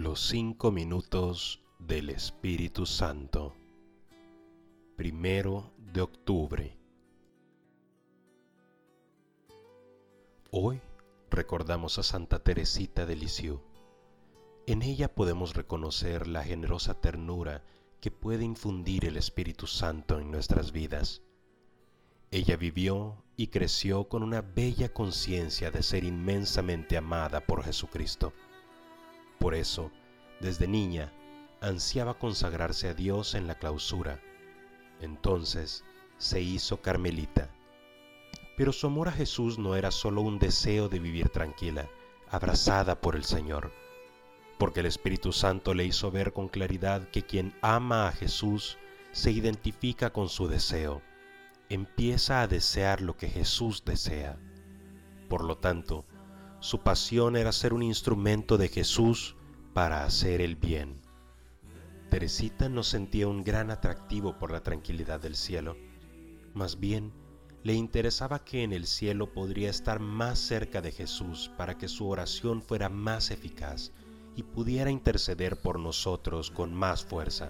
Los 5 minutos del Espíritu Santo. 1 de octubre. Hoy recordamos a Santa Teresita de Lisieux. En ella podemos reconocer la generosa ternura que puede infundir el Espíritu Santo en nuestras vidas. Ella vivió y creció con una bella conciencia de ser inmensamente amada por Jesucristo. Por eso, desde niña, ansiaba consagrarse a Dios en la clausura. Entonces, se hizo carmelita. Pero su amor a Jesús no era solo un deseo de vivir tranquila, abrazada por el Señor, porque el Espíritu Santo le hizo ver con claridad que quien ama a Jesús se identifica con su deseo, empieza a desear lo que Jesús desea. Por lo tanto, su pasión era ser un instrumento de Jesús para hacer el bien. Teresita no sentía un gran atractivo por la tranquilidad del cielo. Más bien, le interesaba que en el cielo podría estar más cerca de Jesús para que su oración fuera más eficaz y pudiera interceder por nosotros con más fuerza.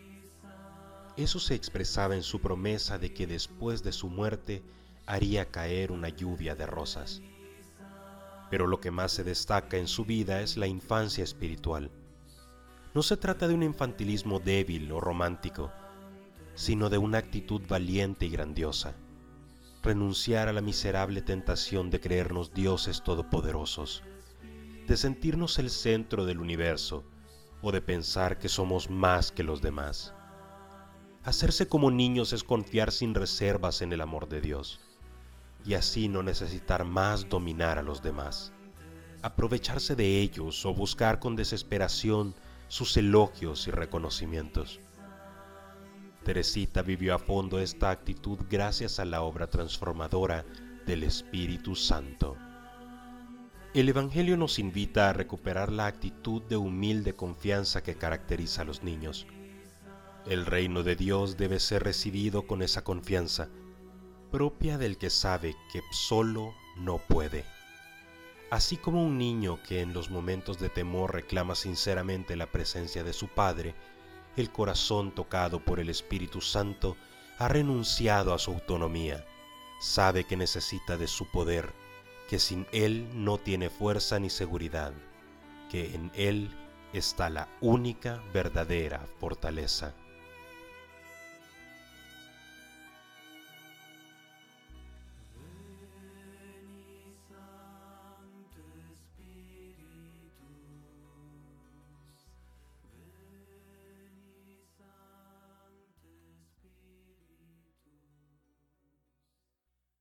Eso se expresaba en su promesa de que después de su muerte haría caer una lluvia de rosas. Pero lo que más se destaca en su vida es la infancia espiritual. No se trata de un infantilismo débil o romántico, sino de una actitud valiente y grandiosa. Renunciar a la miserable tentación de creernos dioses todopoderosos, de sentirnos el centro del universo o de pensar que somos más que los demás. Hacerse como niños es confiar sin reservas en el amor de Dios, y así no necesitar más dominar a los demás, aprovecharse de ellos o buscar con desesperación sus elogios y reconocimientos. Teresita vivió a fondo esta actitud gracias a la obra transformadora del Espíritu Santo. El Evangelio nos invita a recuperar la actitud de humilde confianza que caracteriza a los niños. El reino de Dios debe ser recibido con esa confianza, propia del que sabe que solo no puede. Así como un niño que en los momentos de temor reclama sinceramente la presencia de su padre, el corazón tocado por el Espíritu Santo ha renunciado a su autonomía, sabe que necesita de su poder, que sin él no tiene fuerza ni seguridad, que en él está la única verdadera fortaleza.